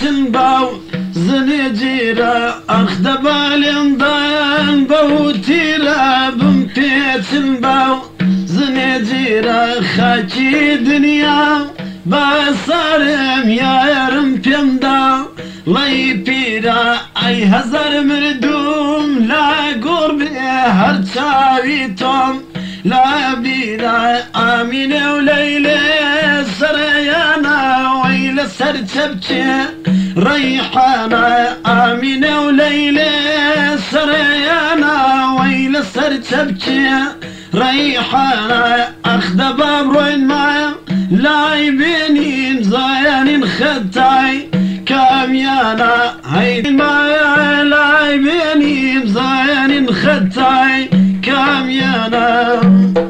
باو زنجيرة أخذ بالندان بوتيرة بمتيت باو زنجيرة خاكي دنيا بصارم يا يرم بيمدا لي بيرا أي هزار مردوم لا قربي هرتاوي توم لا بيرا آمينة وليلة سريانا ويل سرتبكي ريحانا آمينة وليلة سريانا ويل سرتبكي ريحانا أخذ باب روين ما لايبينين زايانين خداي كاميانا هيدي ما لايبينين زايانين خداي كاميانا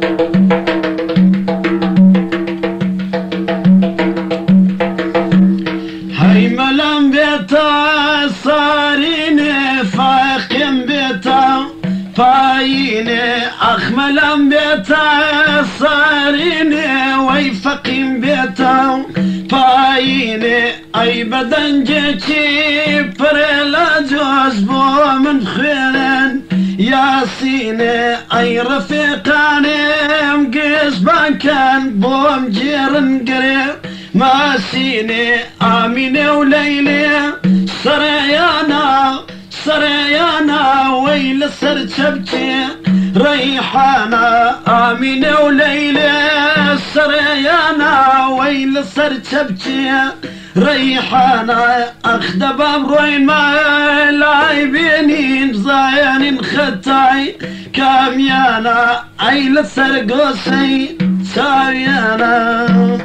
هاي ملام بيتا صاريني فاقم بيتا فايني أخملام بيتا صاريني ويفقم بيتا فايني أي بدن جيكي بريلا جوز بو من خيرن ياسيني أي رفيقاني مقيس بانكان بو مجيرن قريب ماسيني آميني وليلي سريانا سريانا ويل سرتبكي ريحانا آمينة وليلة سريانا ويل سرتبكي ريحانا أخذ باب روين ما لايبينين زايانين خداي كاميانا عيل سرقوسي سايانا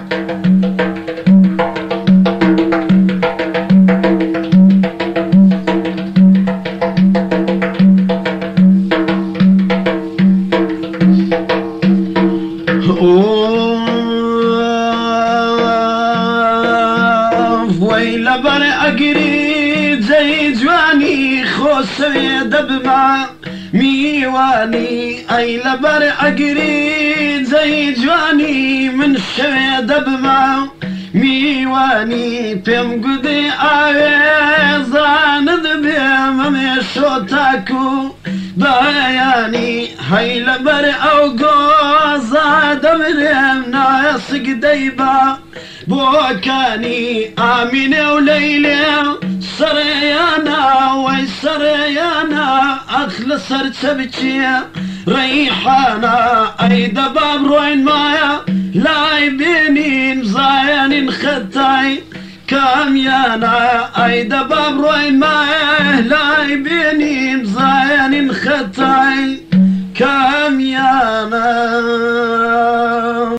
ويلا بري أقريد زي جواني خوسي دبما ميواني أي لبري أقريد زي جواني من شوي دبما ميواني بيم قدي آوي زاند بيم ميشو تاكو بياني هاي لبري أو قوزا دمريم ناس قديبا بوكاني آمينة وليلة سريانا وي سريانا أخلص سرتبكي ريحانا أي دباب روين مايا لايبينين زايانين خداي كاميانا أي دباب روين مايا لايبينين